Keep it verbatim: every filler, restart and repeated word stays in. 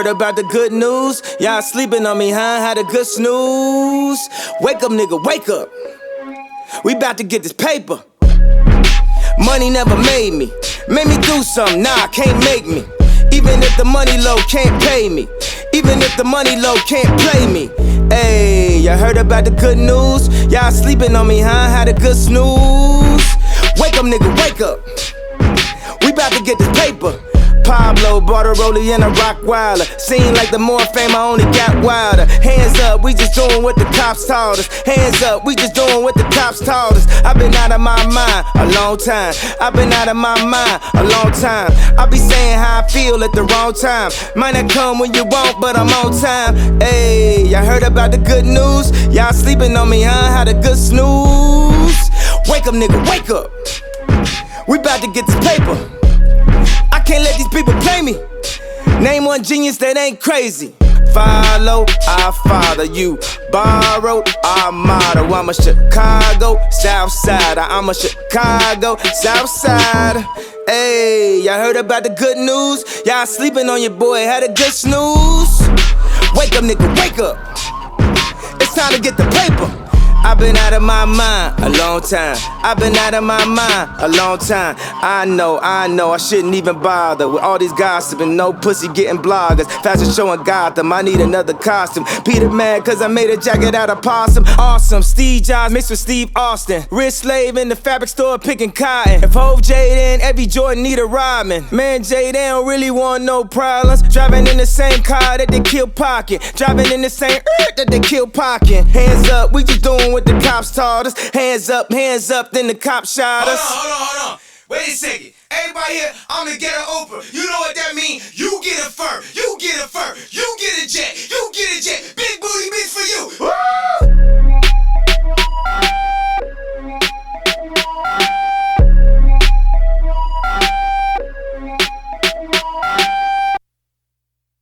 about the good news? Y'all sleeping on me, huh? Had a good snooze. Wake up, nigga, wake up. We bout to get this paper. Money never made me. Made me do something, nah, can't make me. Even if the money low, can't pay me. Even if the money low, can't play me. Ayy, y'all heard about the good news? Y'all sleeping on me, huh? Had a good snooze. Wake up, nigga, wake up. We bout to get this paper. Pablo bought a rollie and a Rockwilder. Seem like the more fame I only got wilder. Hands up, we just doing what the cops taught us. Hands up, we just doing what the cops taught us. I've been out of my mind a long time. I've been out of my mind a long time. I be saying how I feel at the wrong time. Might not come when you want, but I'm on time. Ayy, y'all heard about the good news? Y'all sleeping on me, huh? Had a good snooze. Wake up, nigga, wake up. We bout to get this paper. I can't let these people play me. Name one genius that ain't crazy. Follow our father, you borrowed our motto. I'm a Chicago South Sider. I'm a Chicago South Sider. Ayy, y'all heard about the good news? Y'all sleeping on your boy, had a good snooze. Wake up, nigga, wake up. It's time to get the paper. I've been out of my mind a long time. I've been out of my mind a long time. I know, I know, I shouldn't even bother with all these gossiping. No pussy getting bloggers. Fashion show in Gotham, I need another costume. Peter mad cause I made a jacket out of possum. Awesome, Steve Jobs mixed with Steve Austin. Wrist slave in the fabric store picking cotton. If Hove Jaden, every Jordan need a Rodman. Man, Jay, they don't really want no problems. Driving in the same car that they kill Pocket. Driving in the same earth that they kill Pocket. Hands up, we just doing what the cops taught us. Hands up, hands up, then the cops shot us. Hold on, hold on, hold on. Wait a second. Everybody here, I'm gonna get an Oprah. You know what that means? You get a fur, you get a fur, you get a jet, you get a jet.